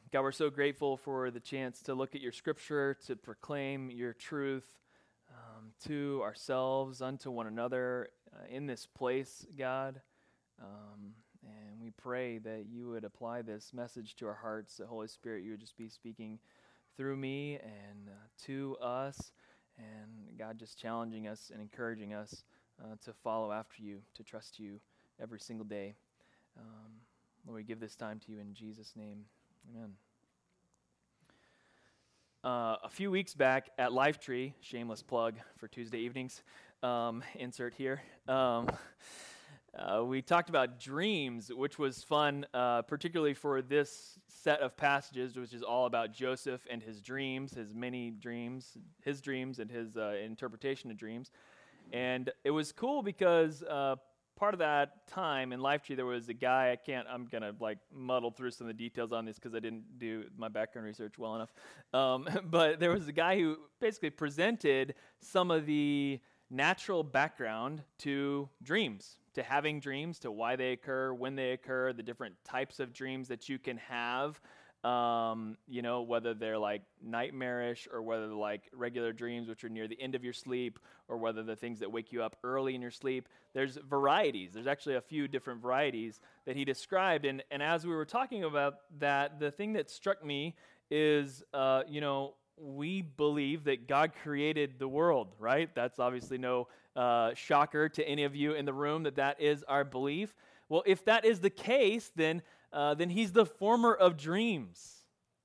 God, we're so grateful for the chance to look at your scripture, to proclaim your truth to ourselves, unto one another in this place, God. And we pray that you would apply this message to our hearts, that Holy Spirit, you would just be speaking through me and to us, and God, just challenging us and encouraging us to follow after you, to trust you every single day. Lord, we give this time to you in Jesus' name. Amen. A few weeks back at Lifetree, shameless plug for Tuesday evenings, insert here, we talked about dreams, which was fun, particularly for this set of passages, which is all about Joseph and his dreams, his many dreams, and his interpretation of dreams. And it was cool because part of that time in Lifetree, there was a guy, I'm going to muddle through some of the details on this because I didn't do my background research well enough. But there was a guy who basically presented some of the natural background to dreams, to having dreams, to why they occur, when they occur, the different types of dreams that you can have, whether they're nightmarish or whether they're regular dreams, which are near the end of your sleep, or whether they're things that wake you up early in your sleep. There's varieties. There's actually a few different varieties that he described. And as we were talking about that, the thing that struck me is, we believe that God created the world, right? That's obviously no shocker to any of you in the room that is our belief. Well, if that is the case, then he's the former of dreams.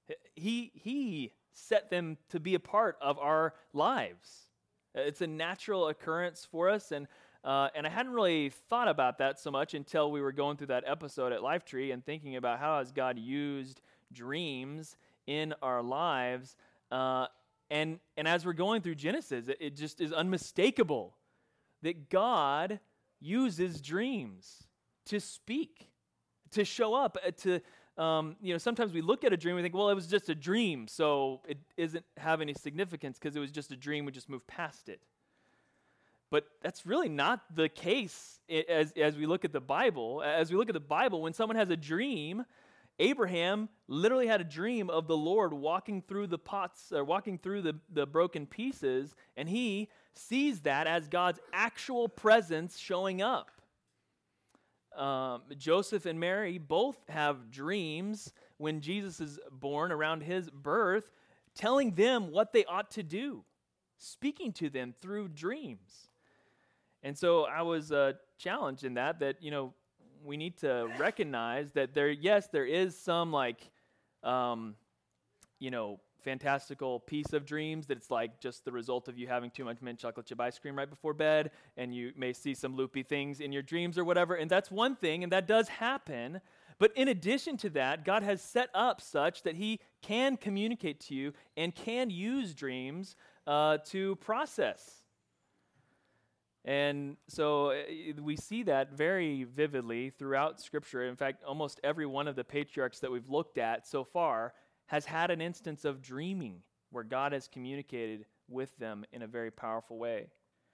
He set them to be a part of our lives. It's a natural occurrence for us, and I hadn't really thought about that so much until we were going through that episode at Lifetree and thinking about how has God used dreams in our lives. And as we're going through Genesis, it just is unmistakable that God uses dreams to speak, to show up, sometimes we look at a dream and we think, well, it was just a dream, so it doesn't have any significance because it was just a dream, we just move past it. But that's really not the case as we look at the Bible. As we look at the Bible, when someone has a dream, Abraham literally had a dream of the Lord walking through the pots, or walking through the broken pieces, and he sees that as God's actual presence showing up. Joseph and Mary both have dreams when Jesus is born, around his birth, telling them what they ought to do, speaking to them through dreams. And so I was challenged in that we need to recognize that there is some fantastical piece of dreams that it's just the result of you having too much mint chocolate chip ice cream right before bed, and you may see some loopy things in your dreams or whatever, and that's one thing, and that does happen. But in addition to that, God has set up such that he can communicate to you and can use dreams to process. And so we see that very vividly throughout Scripture. In fact, almost every one of the patriarchs that we've looked at so far has had an instance of dreaming where God has communicated with them in a very powerful way.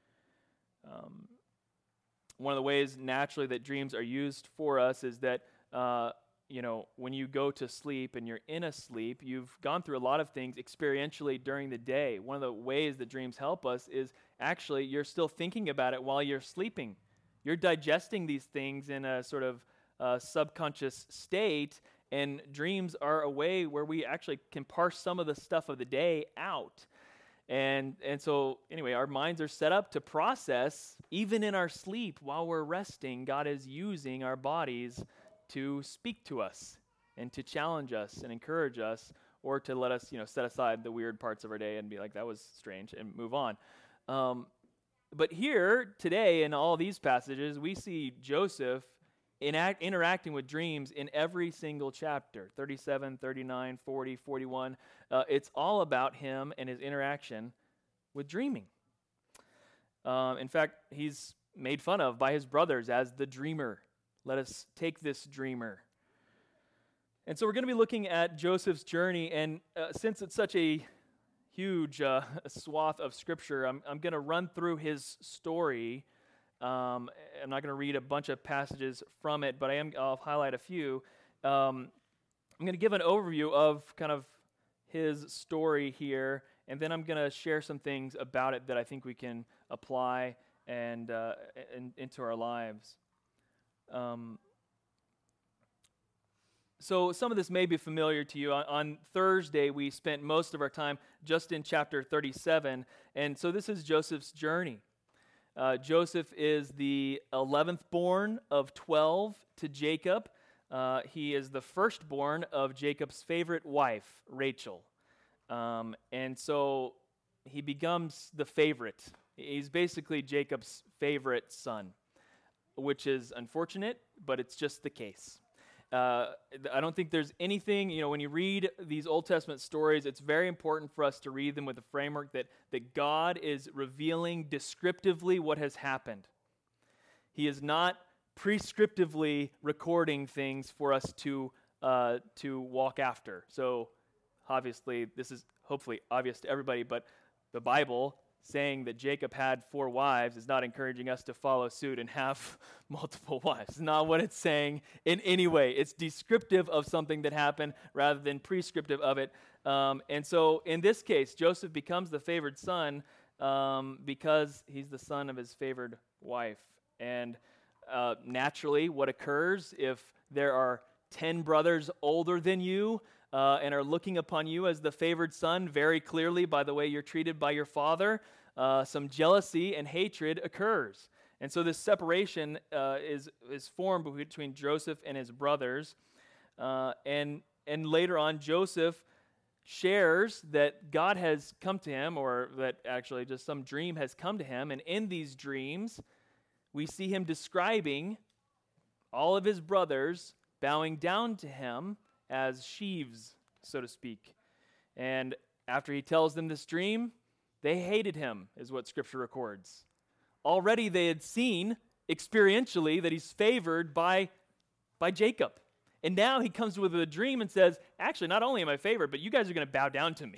One of the ways naturally that dreams are used for us is that, when you go to sleep and you're in a sleep, you've gone through a lot of things experientially during the day. One of the ways that dreams help us is actually you're still thinking about it while you're sleeping. You're digesting these things in a sort of subconscious state, and dreams are a way where we actually can parse some of the stuff of the day out. And so anyway, our minds are set up to process, even in our sleep while we're resting. God is using our bodies to speak to us and to challenge us and encourage us, or to let us, set aside the weird parts of our day and be like, that was strange, and move on. But here today in all these passages, we see Joseph interacting with dreams in every single chapter, 37, 39, 40, 41. It's all about him and his interaction with dreaming. In fact, he's made fun of by his brothers as the dreamer. Let us take this dreamer. And so we're going to be looking at Joseph's journey, and since it's such a huge swath of Scripture, I'm going to run through his story. I'm not going to read a bunch of passages from it, but I'll highlight a few. I'm going to give an overview of kind of his story here, and then I'm going to share some things about it that I think we can apply and into our lives. So some of this may be familiar to you. On Thursday, we spent most of our time just in chapter 37, and so this is Joseph's journey. Joseph is the 11th born of 12 to Jacob. He is the firstborn of Jacob's favorite wife, Rachel. And so he becomes the favorite. He's basically Jacob's favorite son, which is unfortunate, but it's just the case. I don't think there's anything, when you read these Old Testament stories, it's very important for us to read them with the framework that God is revealing descriptively what has happened. He is not prescriptively recording things for us to walk after. So obviously, this is hopefully obvious to everybody, but the Bible saying that Jacob had 4 wives is not encouraging us to follow suit and have multiple wives. It's not what it's saying in any way. It's descriptive of something that happened rather than prescriptive of it. And so in this case, Joseph becomes the favored son because he's the son of his favored wife. And naturally, what occurs if there are 10 brothers older than you and are looking upon you as the favored son very clearly by the way you're treated by your father, some jealousy and hatred occurs. And so this separation is formed between Joseph and his brothers. And later on, Joseph shares that God has come to him, or that actually just some dream has come to him. And in these dreams, we see him describing all of his brothers bowing down to him as sheaves, so to speak. And after he tells them this dream, they hated him, is what Scripture records. Already they had seen experientially that he's favored by Jacob. And now he comes with a dream and says, actually, not only am I favored, but you guys are going to bow down to me.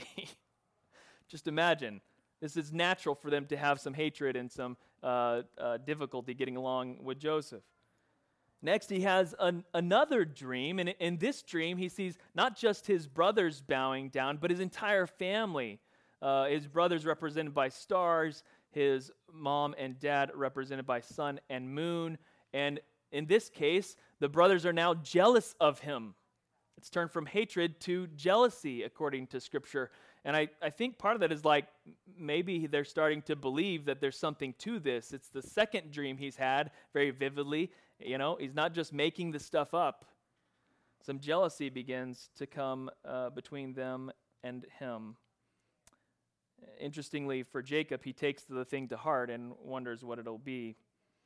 Just imagine. This is natural for them to have some hatred and some difficulty getting along with Joseph. Next, he has another dream, and in this dream, he sees not just his brothers bowing down, but his entire family. His brothers represented by stars, his mom and dad represented by sun and moon, and in this case, the brothers are now jealous of him. It's turned from hatred to jealousy, according to Scripture. And I think part of that is like maybe they're starting to believe that there's something to this. It's the second dream he's had very vividly. He's not just making the stuff up. Some jealousy begins to come between them and him. Interestingly, for Jacob, he takes the thing to heart and wonders what it'll be.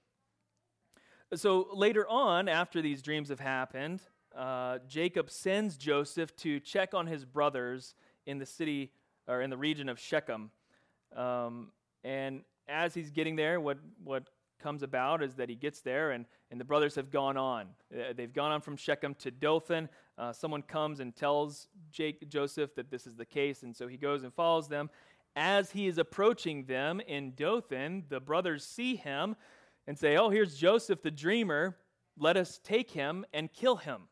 So later on, after these dreams have happened, Jacob sends Joseph to check on his brothers in the city or in the region of Shechem. And as he's getting there, what comes about is that he gets there and the brothers have gone on. They've gone on from Shechem to Dothan. Someone comes and tells Joseph that this is the case, and so he goes and follows them. As he is approaching them in Dothan, the brothers see him and say, "Oh, here's Joseph the dreamer. Let us take him and kill him.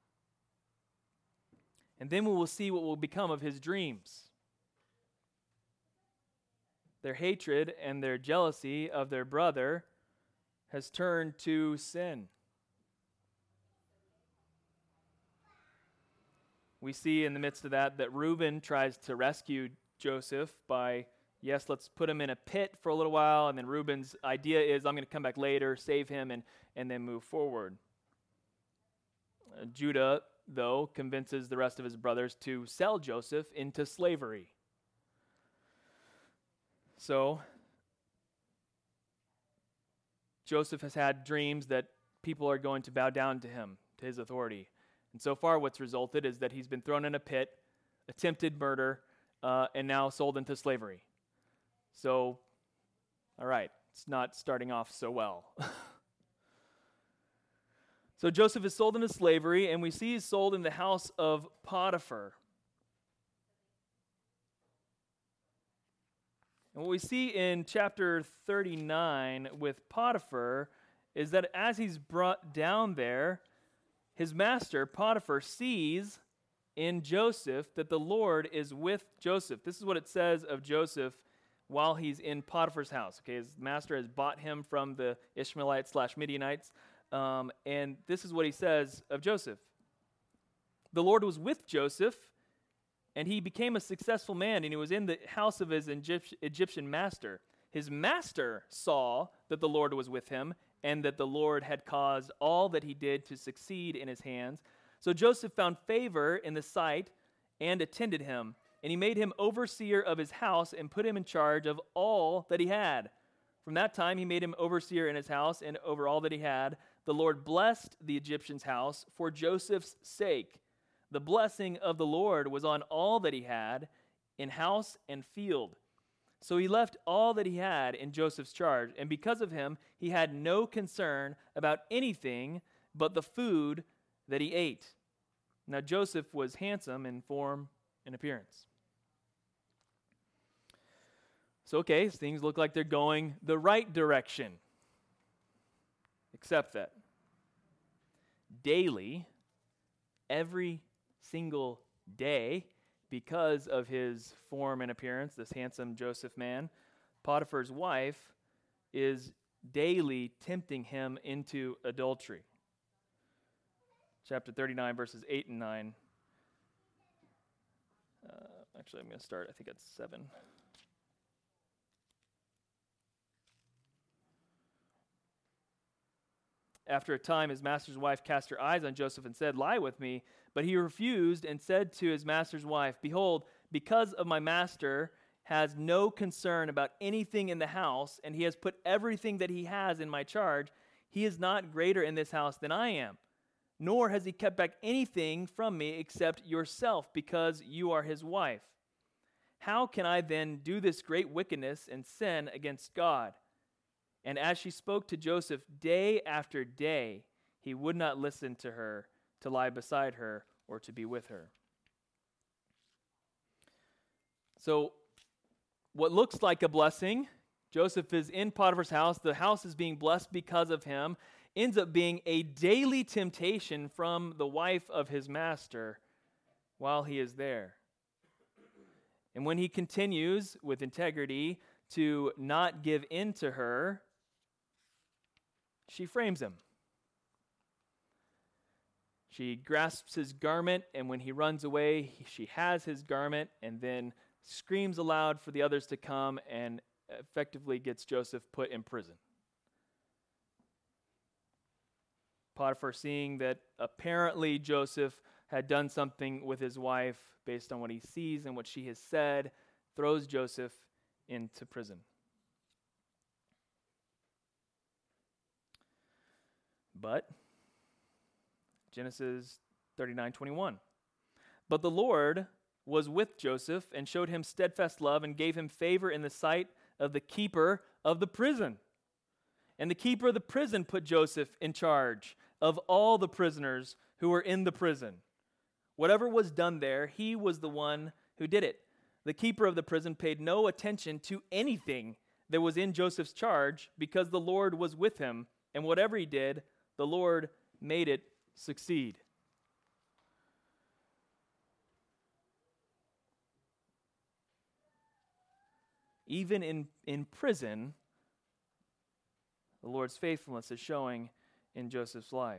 And then we will see what will become of his dreams." Their hatred and their jealousy of their brother has turned to sin. We see in the midst of that Reuben tries to rescue Joseph by, yes, let's put him in a pit for a little while, and then Reuben's idea is, I'm going to come back later, save him, and then move forward. Judah, though, convinces the rest of his brothers to sell Joseph into slavery. So, Joseph has had dreams that people are going to bow down to him, to his authority. And so far what's resulted is that he's been thrown in a pit, attempted murder, and now sold into slavery. So, all right, it's not starting off so well. So Joseph is sold into slavery, and we see he's sold in the house of Potiphar. And what we see in chapter 39 with Potiphar is that as he's brought down there, his master, Potiphar, sees in Joseph that the Lord is with Joseph. This is what it says of Joseph while he's in Potiphar's house. Okay, his master has bought him from the Ishmaelites/Midianites, and this is what he says of Joseph. The Lord was with Joseph, and he became a successful man, and he was in the house of his Egyptian master. His master saw that the Lord was with him, and that the Lord had caused all that he did to succeed in his hands. So Joseph found favor in the sight and attended him, and he made him overseer of his house and put him in charge of all that he had. From that time he made him overseer in his house and over all that he had. The Lord blessed the Egyptian's house for Joseph's sake. The blessing of the Lord was on all that he had in house and field. So he left all that he had in Joseph's charge, and because of him, he had no concern about anything but the food that he ate. Now Joseph was handsome in form and appearance. So things look like they're going the right direction. Except that daily, every single day, because of his form and appearance, this handsome Joseph man, Potiphar's wife is daily tempting him into adultery. Chapter 39, verses 8 and 9. Actually, I'm going to start, I think it's 7. After a time, his master's wife cast her eyes on Joseph and said, "Lie with me." But he refused and said to his master's wife, "Behold, because of my master has no concern about anything in the house, and he has put everything that he has in my charge, he is not greater in this house than I am. Nor has he kept back anything from me except yourself, because you are his wife. How can I then do this great wickedness and sin against God?" And as she spoke to Joseph day after day, he would not listen to her, to lie beside her, or to be with her. So, what looks like a blessing, Joseph is in Potiphar's house, the house is being blessed because of him, ends up being a daily temptation from the wife of his master while he is there. And when he continues with integrity to not give in to her, she frames him. She grasps his garment, and when he runs away, she has his garment and then screams aloud for the others to come and effectively gets Joseph put in prison. Potiphar, seeing that apparently Joseph had done something with his wife based on what he sees and what she has said, throws Joseph into prison. But Genesis 39:21. But the Lord was with Joseph and showed him steadfast love and gave him favor in the sight of the keeper of the prison. And the keeper of the prison put Joseph in charge of all the prisoners who were in the prison. Whatever was done there, he was the one who did it. The keeper of the prison paid no attention to anything that was in Joseph's charge because the Lord was with him, and whatever he did, the Lord made it succeed. Even in prison, the Lord's faithfulness is showing in Joseph's life.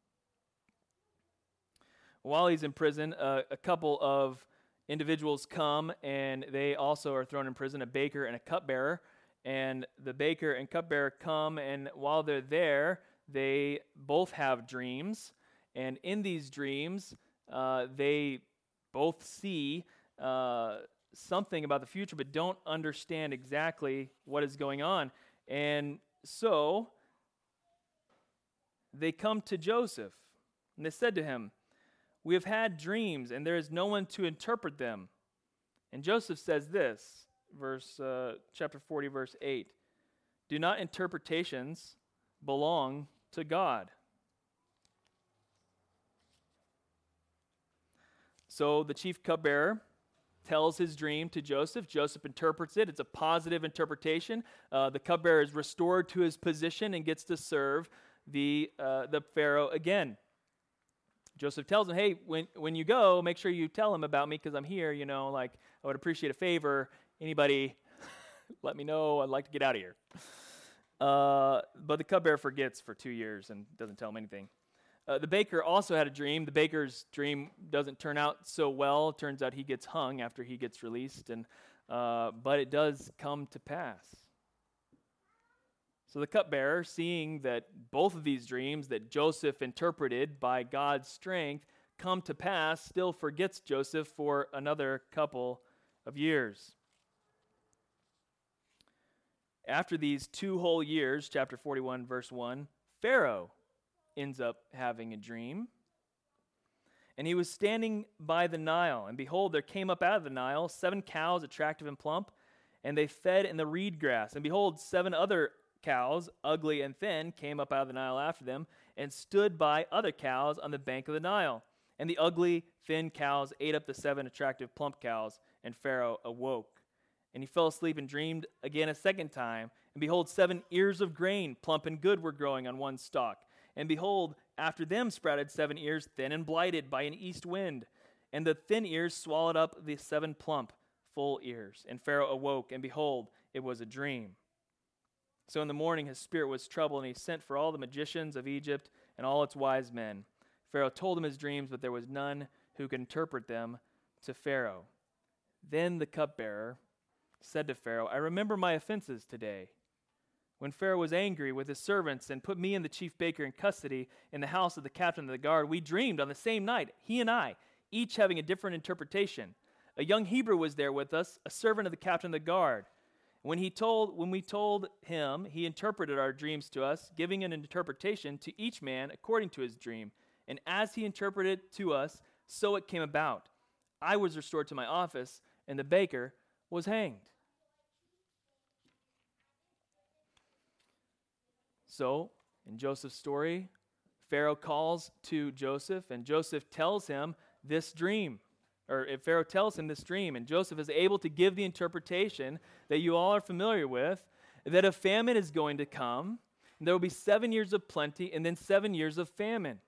While he's in prison, a couple of individuals come, and they also are thrown in prison, a baker and a cupbearer. And the baker and cupbearer come, and while they're there, they both have dreams. And in these dreams, they both see something about the future, but don't understand exactly what is going on. And so they come to Joseph, and they said to him, "We have had dreams, and there is no one to interpret them." And Joseph says this, chapter 40, verse 8, "Do not interpretations belong to God?" So the chief cupbearer tells his dream to Joseph. Joseph interprets it. It's a positive interpretation. The cupbearer is restored to his position and gets to serve the Pharaoh again. Joseph tells him, hey, when you go, make sure you tell him about me because I'm here, I would appreciate a favor. Anybody, let me know. I'd like to get out of here. But the cupbearer forgets for 2 years and doesn't tell him anything. The baker also had a dream. The baker's dream doesn't turn out so well. It turns out he gets hung after he gets released, but it does come to pass. So the cupbearer, seeing that both of these dreams that Joseph interpreted by God's strength come to pass, still forgets Joseph for another couple of years. After these 2 whole years, chapter 41, verse 1, Pharaoh ends up having a dream. And he was standing by the Nile, and behold, there came up out of the Nile 7 cows, attractive and plump, and they fed in the reed grass. And behold, 7 other cows, ugly and thin, came up out of the Nile after them, and stood by other cows on the bank of the Nile. And the ugly, thin cows ate up the 7 attractive, plump cows, and Pharaoh awoke. And he fell asleep and dreamed again a second time. And behold, 7 ears of grain, plump and good, were growing on one stalk. And behold, after them sprouted 7 ears, thin and blighted by an east wind. And the thin ears swallowed up the 7 plump, full ears. And Pharaoh awoke, and behold, it was a dream. So in the morning his spirit was troubled, and he sent for all the magicians of Egypt and all its wise men. Pharaoh told him his dreams, but there was none who could interpret them to Pharaoh. Then the cupbearer said to Pharaoh, I remember my offenses today. When Pharaoh was angry with his servants and put me and the chief baker in custody in the house of the captain of the guard, we dreamed on the same night, he and I, each having a different interpretation. A young Hebrew was there with us, a servant of the captain of the guard. When we told him, he interpreted our dreams to us, giving an interpretation to each man according to his dream. And as he interpreted to us, so it came about. I was restored to my office, and the baker was hanged. So, in Joseph's story, Pharaoh calls to Joseph, and Joseph tells him this dream. Or if Pharaoh tells him this dream, and Joseph is able to give the interpretation that you all are familiar with, that a famine is going to come, and there will be 7 years of plenty, and then 7 years of famine.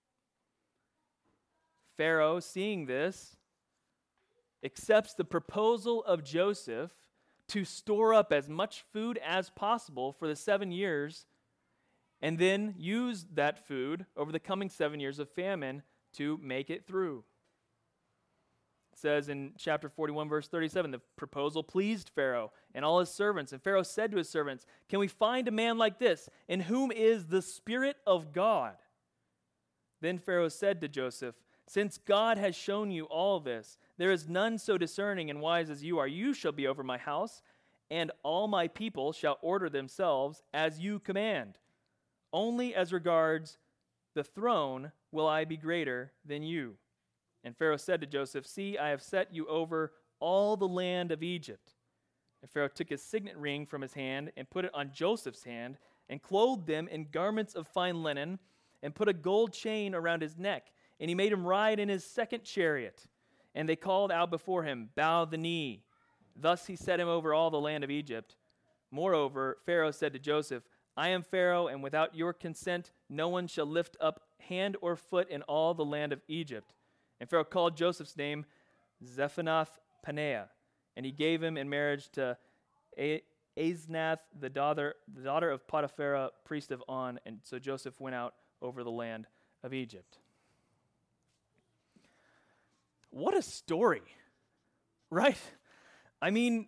Pharaoh, seeing this, accepts the proposal of Joseph to store up as much food as possible for the 7 years, and then use that food over the coming 7 years of famine to make it through. It says in chapter 41, verse 37, the proposal pleased Pharaoh and all his servants. And Pharaoh said to his servants, can we find a man like this, in whom is the Spirit of God? Then Pharaoh said to Joseph, since God has shown you all this, there is none so discerning and wise as you are. You shall be over my house, and all my people shall order themselves as you command. Only as regards the throne will I be greater than you. And Pharaoh said to Joseph, see, I have set you over all the land of Egypt. And Pharaoh took his signet ring from his hand and put it on Joseph's hand and clothed them in garments of fine linen and put a gold chain around his neck. And he made him ride in his second chariot. And they called out before him, bow the knee. Thus he set him over all the land of Egypt. Moreover, Pharaoh said to Joseph, I am Pharaoh, and without your consent no one shall lift up hand or foot in all the land of Egypt. And Pharaoh called Joseph's name Zephanath-Paneah, and he gave him in marriage to Asenath, the daughter of Potiphera, priest of On. And so Joseph went out over the land of Egypt. What a story, right? I mean,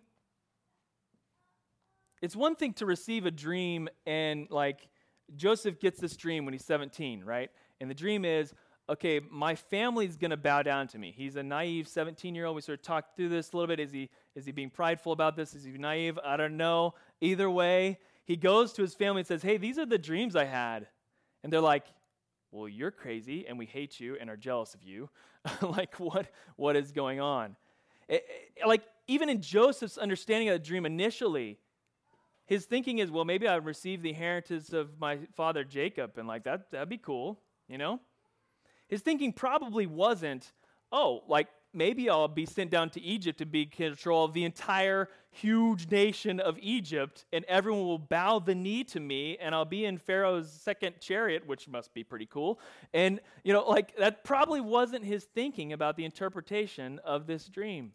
it's one thing to receive a dream, and Joseph gets this dream when he's 17, right? And the dream is, okay, my family's going to bow down to me. He's a naive 17-year-old. We sort of talked through this a little bit. Is he being prideful about this? Is he naive? I don't know. Either way, he goes to his family and says, hey, these are the dreams I had. And they're like, well, you're crazy, and we hate you and are jealous of you. What is going on? Even in Joseph's understanding of the dream initially, his thinking is, well, maybe I receive the inheritance of my father Jacob, and that'd be cool, you know? His thinking probably wasn't, maybe I'll be sent down to Egypt to be in control of the entire huge nation of Egypt, and everyone will bow the knee to me, and I'll be in Pharaoh's second chariot, which must be pretty cool. And, like, that probably wasn't his thinking about the interpretation of this dream.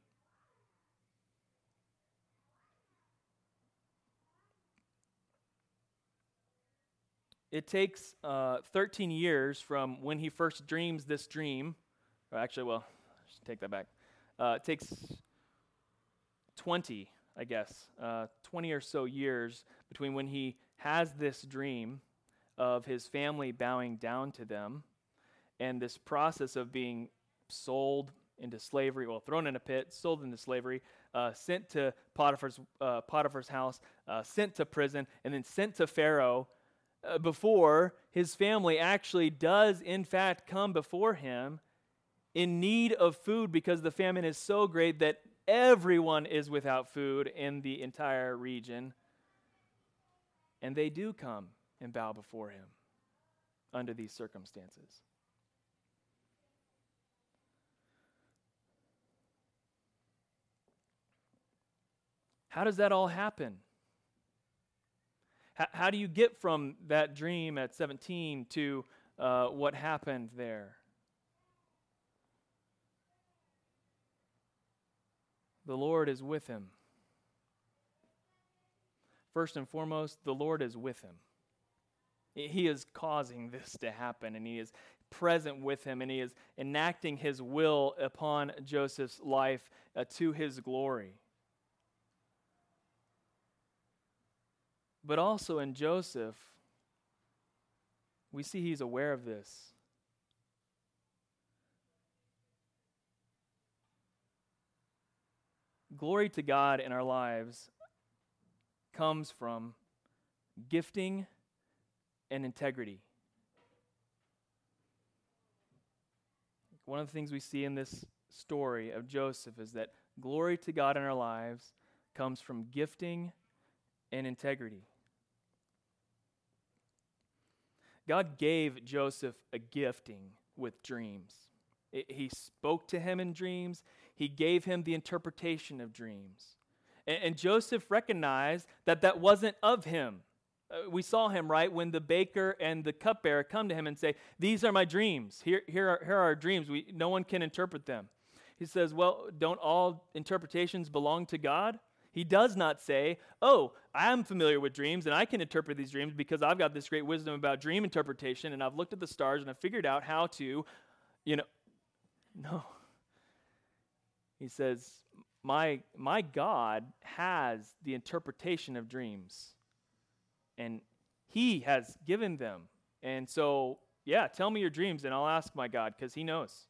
It takes 13 years from when he first dreams this dream. Or actually, well, I should take that back. It takes 20, I guess, 20 or so years between when he has this dream of his family bowing down to them and this process of being sold into slavery, well, thrown in a pit, sold into slavery, sent to Potiphar's house, sent to prison, and then sent to Pharaoh before his family actually does, in fact, come before him in need of food because the famine is so great that everyone is without food in the entire region. And they do come and bow before him under these circumstances. How does that all happen? How do you get from that dream at 17 to what happened there? The Lord is with him. First and foremost, the Lord is with him. He is causing this to happen, and he is present with him, and he is enacting his will upon Joseph's life to his glory. But also in Joseph, we see he's aware of this. Glory to God in our lives comes from gifting and integrity. One of the things we see in this story of Joseph is that glory to God in our lives comes from gifting and integrity. God gave Joseph a gifting with dreams. He spoke to him in dreams. He gave him the interpretation of dreams. And Joseph recognized that that wasn't of him. We saw him, right, when the baker and the cupbearer come to him and say, "These are my dreams. Here are our dreams. No one can interpret them." He says, "Well, don't all interpretations belong to God?" He does not say, "Oh, I'm familiar with dreams and I can interpret these dreams because I've got this great wisdom about dream interpretation and I've looked at the stars and I've figured out how to, No. He says, my God has the interpretation of dreams and he has given them. And so, yeah, tell me your dreams and I'll ask my God because he knows.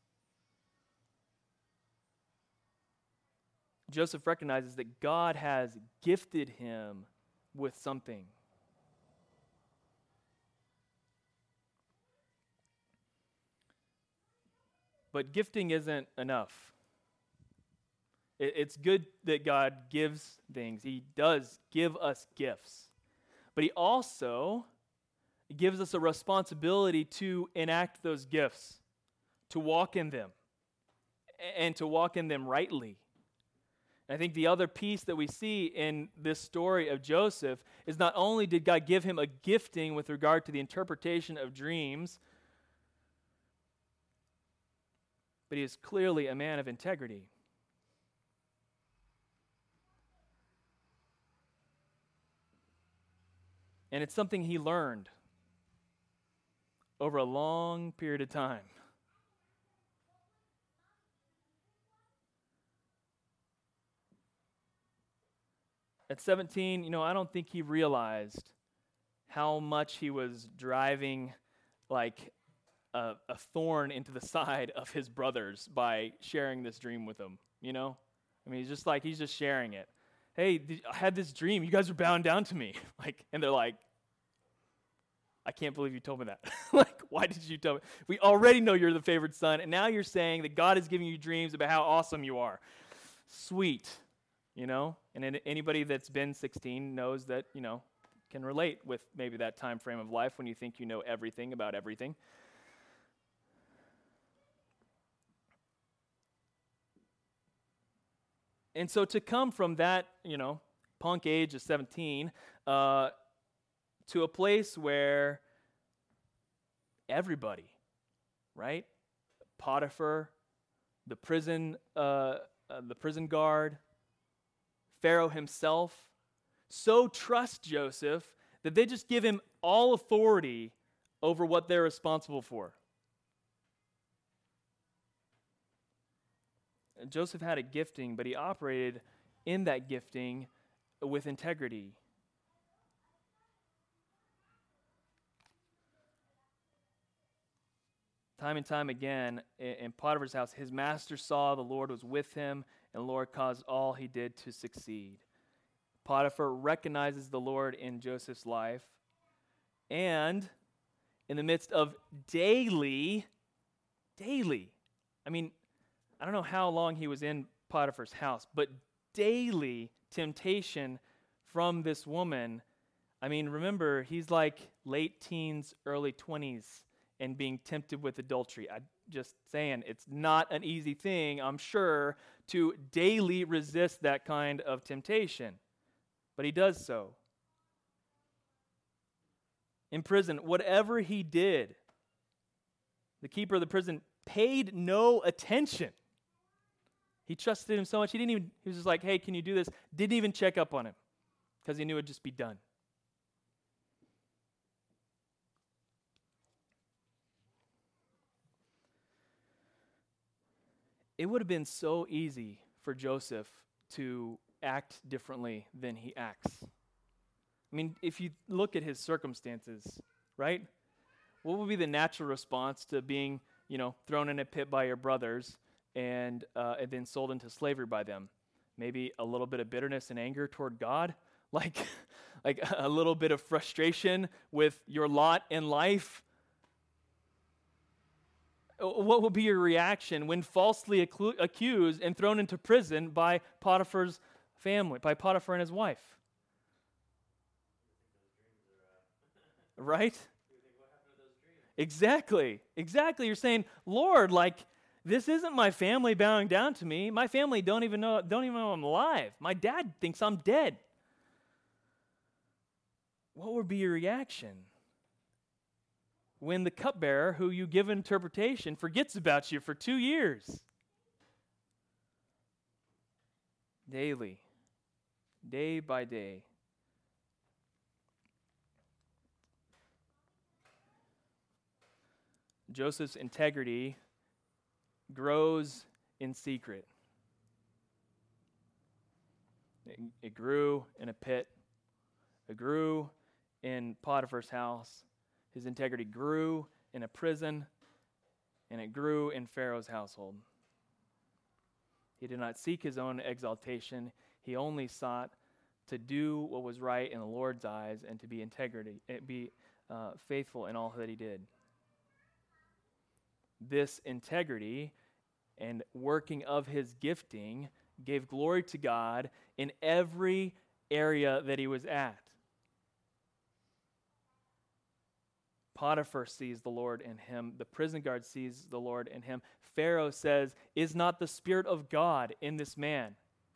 Joseph recognizes that God has gifted him with something. But gifting isn't enough. It's good that God gives things. He does give us gifts. But he also gives us a responsibility to enact those gifts, to walk in them, and to walk in them rightly. I think the other piece that we see in this story of Joseph is not only did God give him a gifting with regard to the interpretation of dreams, but he is clearly a man of integrity. And it's something he learned over a long period of time. At 17, I don't think he realized how much he was driving like a thorn into the side of his brothers by sharing this dream with them, I mean, he's just sharing it. Hey, I had this dream. You guys are bowing down to me. And they're like, I can't believe you told me that. Why did you tell me? We already know you're the favored son, and now you're saying that God is giving you dreams about how awesome you are. Sweet. And anybody that's been 16 knows that, can relate with maybe that time frame of life when you think you know everything about everything. And so to come from that, punk age of 17 to a place where everybody, right? Potiphar, the prison guard, Pharaoh himself, so trust Joseph that they just give him all authority over what they're responsible for. Joseph had a gifting, but he operated in that gifting with integrity. Time and time again, in Potiphar's house, his master saw the Lord was with him, and the Lord caused all he did to succeed. Potiphar recognizes the Lord in Joseph's life, and in the midst of daily, I don't know how long he was in Potiphar's house, but daily temptation from this woman. Remember, he's like late teens, early 20s, and being tempted with adultery. I'm just saying, it's not an easy thing, I'm sure, to daily resist that kind of temptation. But he does so. In prison, whatever he did, the keeper of the prison paid no attention. He trusted him so much, he was just like, hey, can you do this? Didn't even check up on him because he knew it would just be done. It would have been so easy for Joseph to act differently than he acts. If you look at his circumstances, right? What would be the natural response to being, thrown in a pit by your brothers and then sold into slavery by them? Maybe a little bit of bitterness and anger toward God, like a little bit of frustration with your lot in life. What will be your reaction when falsely accused and thrown into prison by Potiphar's family, by Potiphar and his wife? Right? Exactly. You're saying, Lord, this isn't my family bowing down to me. My family don't even know I'm alive. My dad thinks I'm dead. What would be your reaction when the cupbearer who you give interpretation forgets about you for 2 years? Daily, day by day. Joseph's integrity grows in secret. It grew in a pit. It grew in Potiphar's house. His integrity grew in a prison, and it grew in Pharaoh's household. He did not seek his own exaltation. He only sought to do what was right in the Lord's eyes and to be faithful in all that he did. This integrity and working of his gifting gave glory to God in every area that he was at. Potiphar sees the Lord in him. The prison guard sees the Lord in him. Pharaoh says, "Is not the Spirit of God in this man?"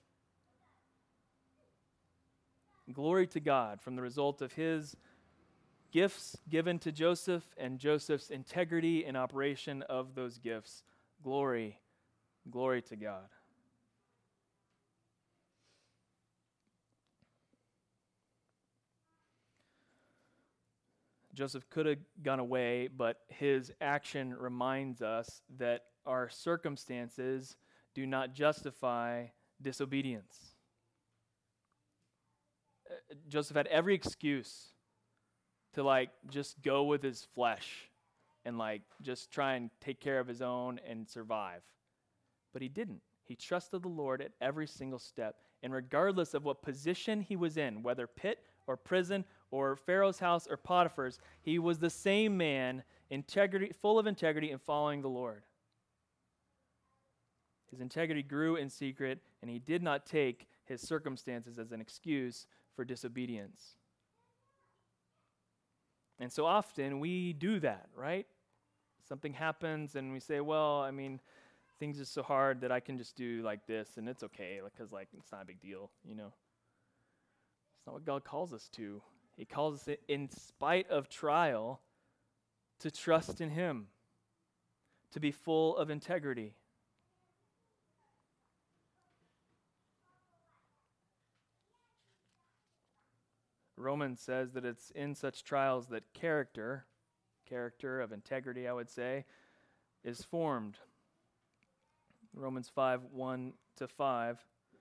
Glory to God from the result of his gifts given to Joseph and Joseph's integrity in operation of those gifts. Glory to God. Joseph could have gone away, but his action reminds us that our circumstances do not justify disobedience. Joseph had every excuse to just go with his flesh and just try and take care of his own and survive. But he didn't. He trusted the Lord at every single step. And regardless of what position he was in, whether pit or prison or Pharaoh's house or Potiphar's, he was the same man, full of integrity and following the Lord. His integrity grew in secret, and he did not take his circumstances as an excuse for disobedience. And so often we do that, right? Something happens and we say, well, things are so hard that I can just do like this and it's okay, because it's not a big deal, It's not what God calls us to. He calls us, in spite of trial, to trust in Him, to be full of integrity. Romans says that it's in such trials that character of integrity, I would say, is formed. Romans 5:1-5. I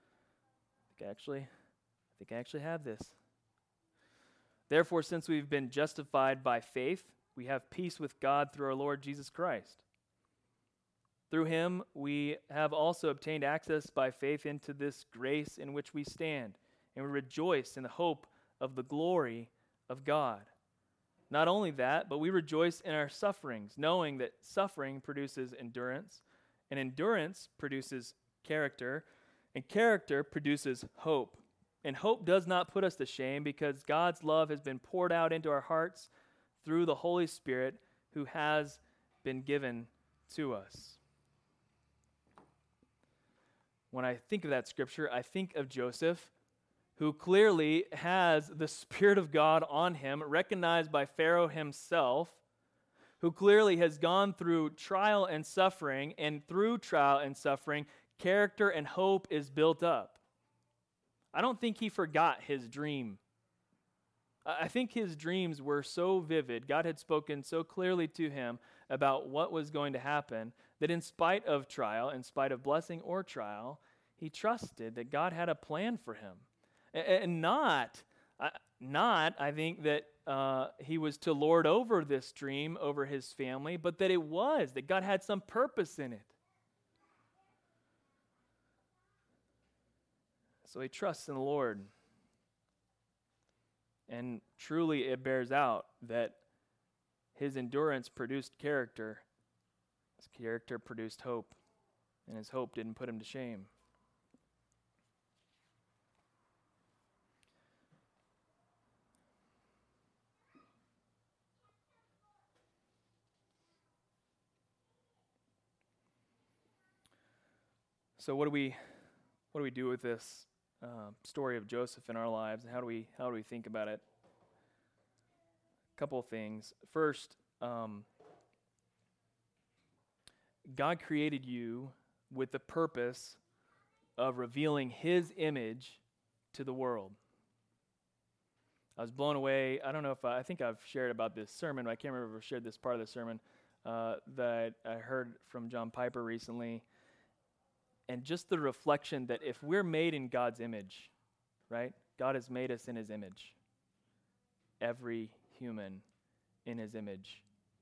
think I actually have this. Therefore, since we've been justified by faith, we have peace with God through our Lord Jesus Christ. Through Him, we have also obtained access by faith into this grace in which we stand, and we rejoice in the hope of the glory of God. Not only that, but we rejoice in our sufferings, knowing that suffering produces endurance, and endurance produces character, and character produces hope. And hope does not put us to shame, because God's love has been poured out into our hearts through the Holy Spirit who has been given to us. When I think of that scripture, I think of Joseph, who clearly has the Spirit of God on him, recognized by Pharaoh himself, who clearly has gone through trial and suffering, and through trial and suffering, character and hope is built up. I don't think he forgot his dream. I think his dreams were so vivid, God had spoken so clearly to him about what was going to happen, that in spite of trial, in spite of blessing or trial, he trusted that God had a plan for him. And not, I think, that he was to lord over this dream over his family, but that God had some purpose in it. So he trusts in the Lord. And truly it bears out that his endurance produced character. His character produced hope. And his hope didn't put him to shame. So what do we do with this story of Joseph in our lives, and how do we think about it? A couple of things. First, God created you with the purpose of revealing His image to the world. I was blown away. I don't know if I think I've shared about this sermon, but I can't remember if I shared this part of the sermon that I heard from John Piper recently. And just the reflection that if we're made in God's image, right? God has made us in His image. Every human in His image.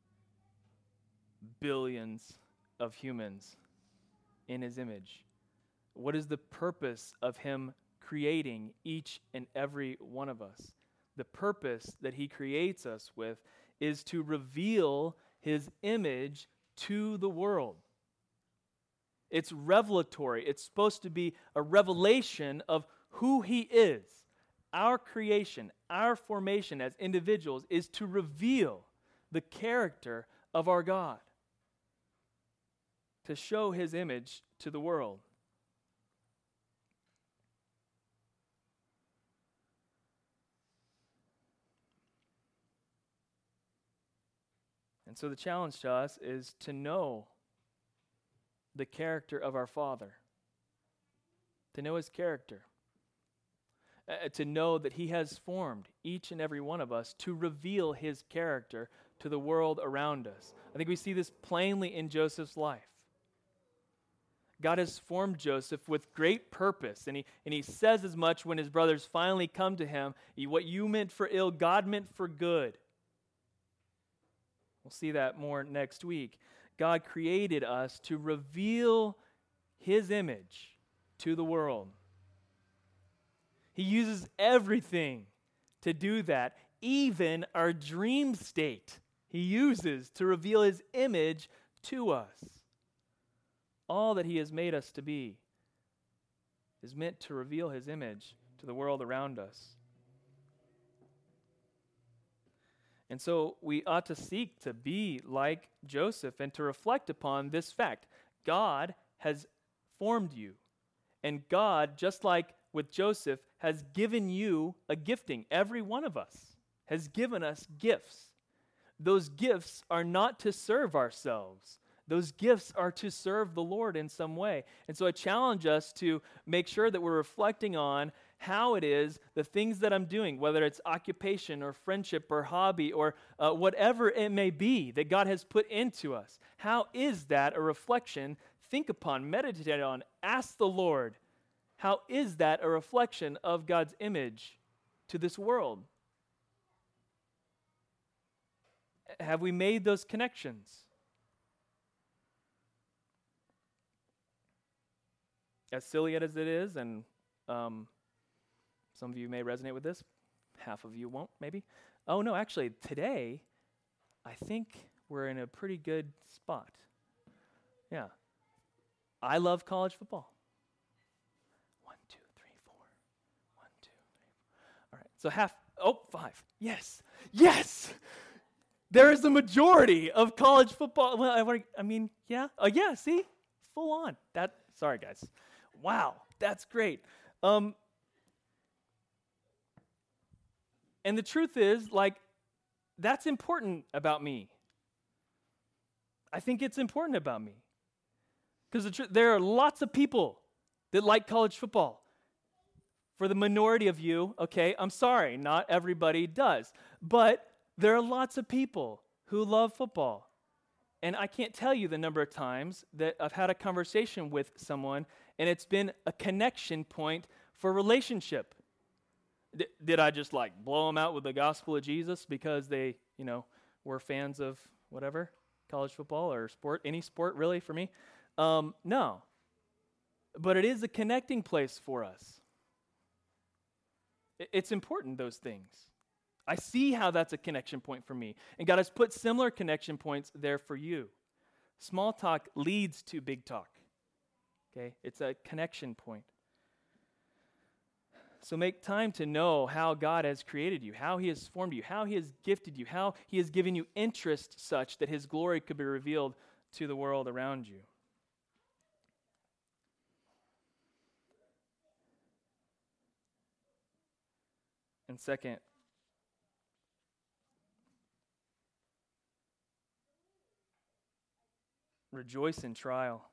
Billions of humans in His image. What is the purpose of Him creating each and every one of us? The purpose that He creates us with is to reveal His image to the world. It's revelatory. It's supposed to be a revelation of who He is. Our creation, our formation as individuals is to reveal the character of our God, to show His image to the world. And so the challenge to us is to know the character of our Father, to know His character, to know that He has formed each and every one of us to reveal His character to the world around us. I think we see this plainly in Joseph's life. God has formed Joseph with great purpose, and he says as much when his brothers finally come to him, what you meant for ill, God meant for good. We'll see that more next week. God created us to reveal His image to the world. He uses everything to do that, even our dream state. He uses to reveal His image to us. All that He has made us to be is meant to reveal His image to the world around us. And so we ought to seek to be like Joseph and to reflect upon this fact. God has formed you. And God, just like with Joseph, has given you a gifting. Every one of us has given us gifts. Those gifts are not to serve ourselves. Those gifts are to serve the Lord in some way. And so I challenge us to make sure that we're reflecting on how it is, the things that I'm doing, whether it's occupation or friendship or hobby or whatever it may be that God has put into us. How is that a reflection? Think upon, meditate on, ask the Lord, how is that a reflection of God's image to this world? Have we made those connections? As silly as it is, and some of you may resonate with this, half of you won't, maybe. Oh no, actually, today, I think we're in a pretty good spot. Yeah. I love college football. 1, 2, 3, 4. 1, 2, 3, 4. All right, so 5. Yes. Yes! There is a majority of college football. Well, I mean, yeah. Yeah, see? Full on. Sorry, guys. Wow, that's great. And the truth is, that's important about me. I think it's important about me. Because there are lots of people that like college football. For the minority of you, okay, I'm sorry, not everybody does. But there are lots of people who love football. And I can't tell you the number of times that I've had a conversation with someone and it's been a connection point for relationship. Did I just blow them out with the gospel of Jesus because they, were fans of whatever, college football or sport, any sport really for me? No. But it is a connecting place for us. It's important, those things. I see how that's a connection point for me. And God has put similar connection points there for you. Small talk leads to big talk. Okay? It's a connection point. So make time to know how God has created you, how He has formed you, how He has gifted you, how He has given you interest such that His glory could be revealed to the world around you. And second, rejoice in trial.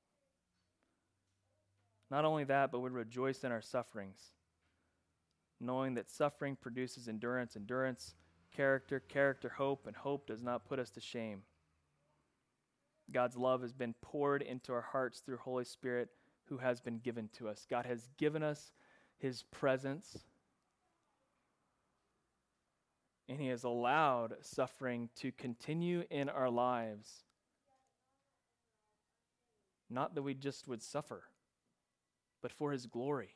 Not only that, but we rejoice in our sufferings, knowing that suffering produces endurance, character, hope, and hope does not put us to shame. God's love has been poured into our hearts through Holy Spirit who has been given to us. God has given us His presence, and He has allowed suffering to continue in our lives. Not that we just would suffer, but for His glory.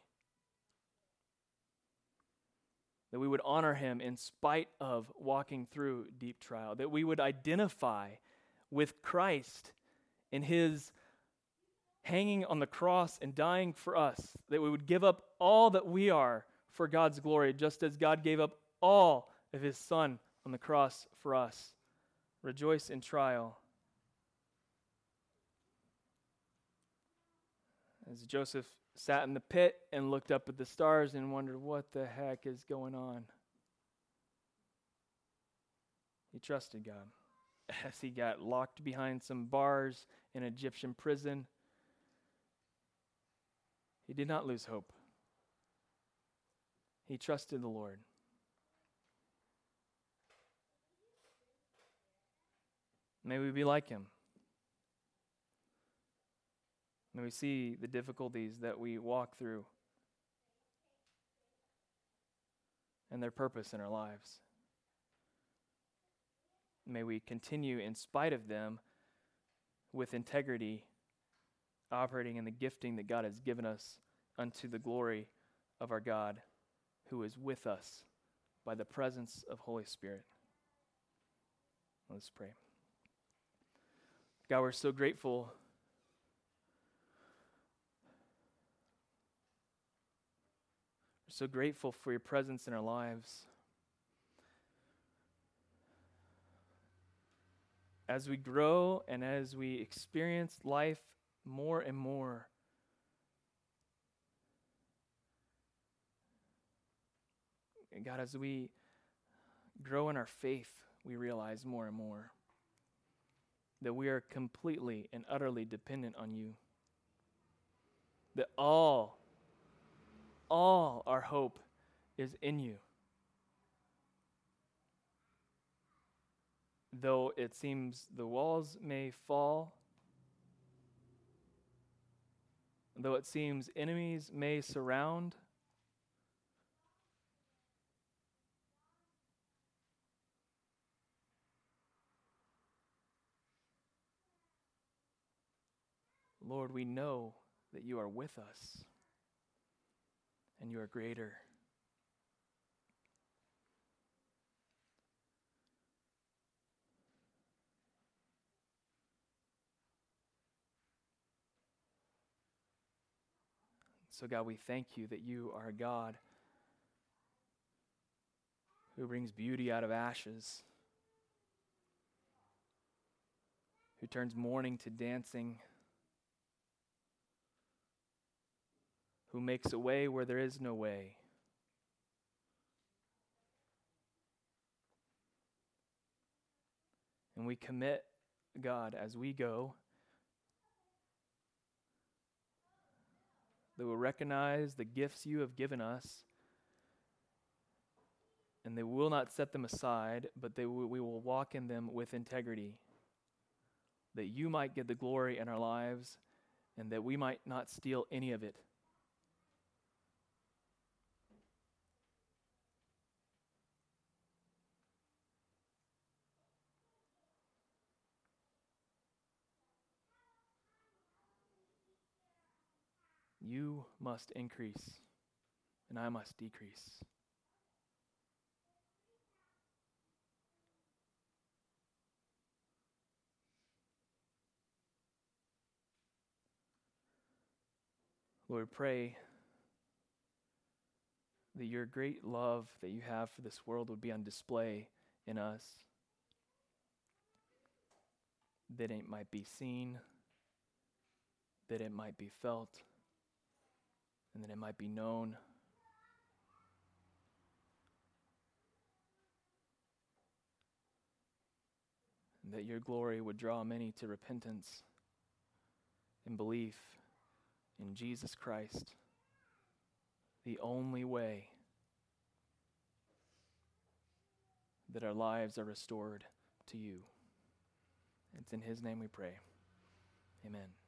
That we would honor Him in spite of walking through deep trial. That we would identify with Christ in His hanging on the cross and dying for us. That we would give up all that we are for God's glory, just as God gave up all of His Son on the cross for us. Rejoice in trial. As Joseph sat in the pit and looked up at the stars and wondered what the heck is going on, he trusted God. As he got locked behind some bars in an Egyptian prison, he did not lose hope. He trusted the Lord. May we be like him. May we see the difficulties that we walk through and their purpose in our lives. May we continue in spite of them with integrity, operating in the gifting that God has given us unto the glory of our God who is with us by the presence of Holy Spirit. Let's pray. God, we're so grateful so grateful for your presence in our lives. As we grow and as we experience life more and more. And God, as we grow in our faith, we realize more and more that we are completely and utterly dependent on you. That all our hope is in you. Though it seems the walls may fall, though it seems enemies may surround, Lord, we know that you are with us and you are greater. So God, we thank you that you are a God who brings beauty out of ashes, who turns mourning to dancing, who makes a way where there is no way. And we commit, God, as we go, that we'll recognize the gifts you have given us, and they will not set them aside, but we will walk in them with integrity, that you might get the glory in our lives, and that we might not steal any of it. You must increase, and I must decrease. Lord, pray that your great love that you have for this world would be on display in us, that it might be seen, that it might be felt, and that it might be known. And that your glory would draw many to repentance and belief in Jesus Christ, the only way that our lives are restored to you. It's in his name we pray. Amen.